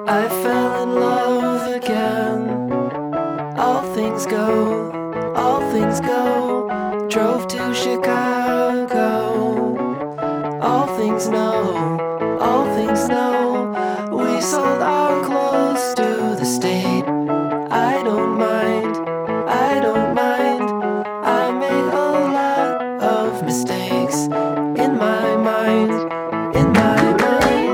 I fell in love again. All things go, all things go. Drove to Chicago. All things know, all things know. We sold our clothes to the state. I don't mind, I don't mind. I made a lot of mistakes in my mind, in my mind.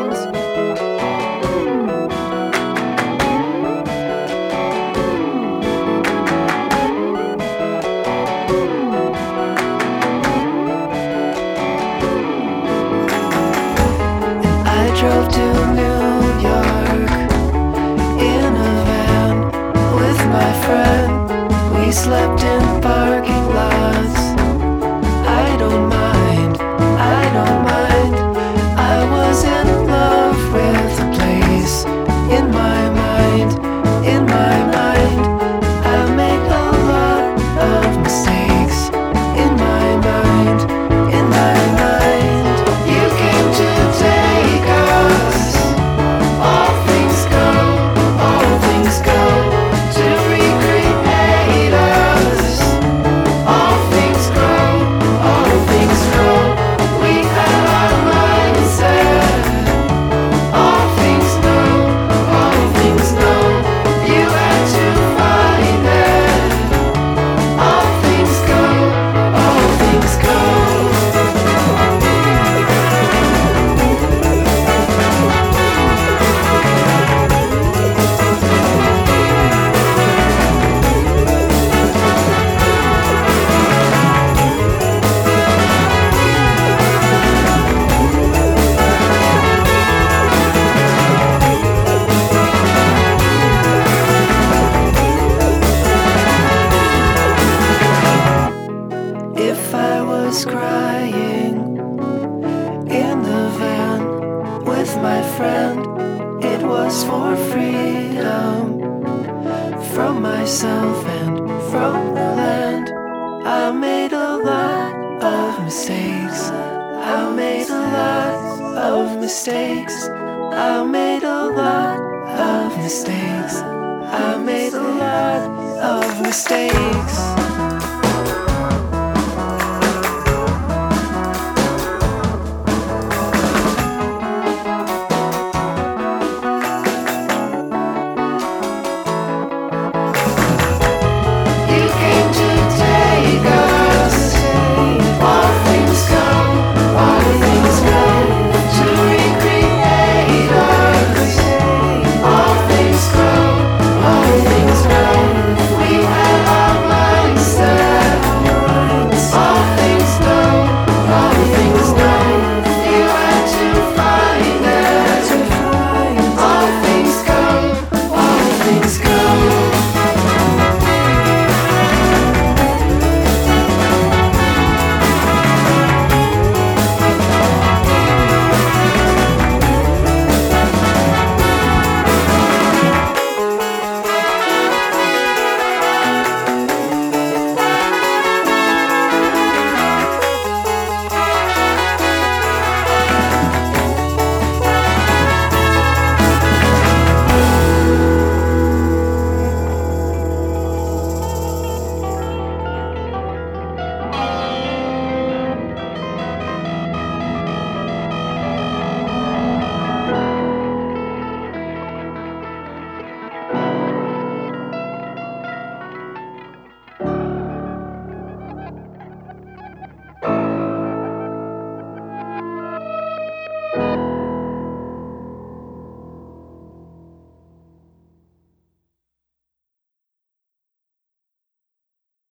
I drove to New York in a van with my friend. We slept in parking lots. I don't mind, I don't mind. I was in love with the place in my mind, in my mind. I made a lot of mistakes in my mind, in my mind. You came to take us. All things go, all things go to recreate us. All things grow, all things grow. We had our mindset. All things know, all things know. You had to find it. All things go, all things go. If I was crying in the van with my friend, it was for freedom from myself and from the land. I made a lot of mistakes. I made a lot of mistakes. I made a lot of mistakes. I made a lot of mistakes.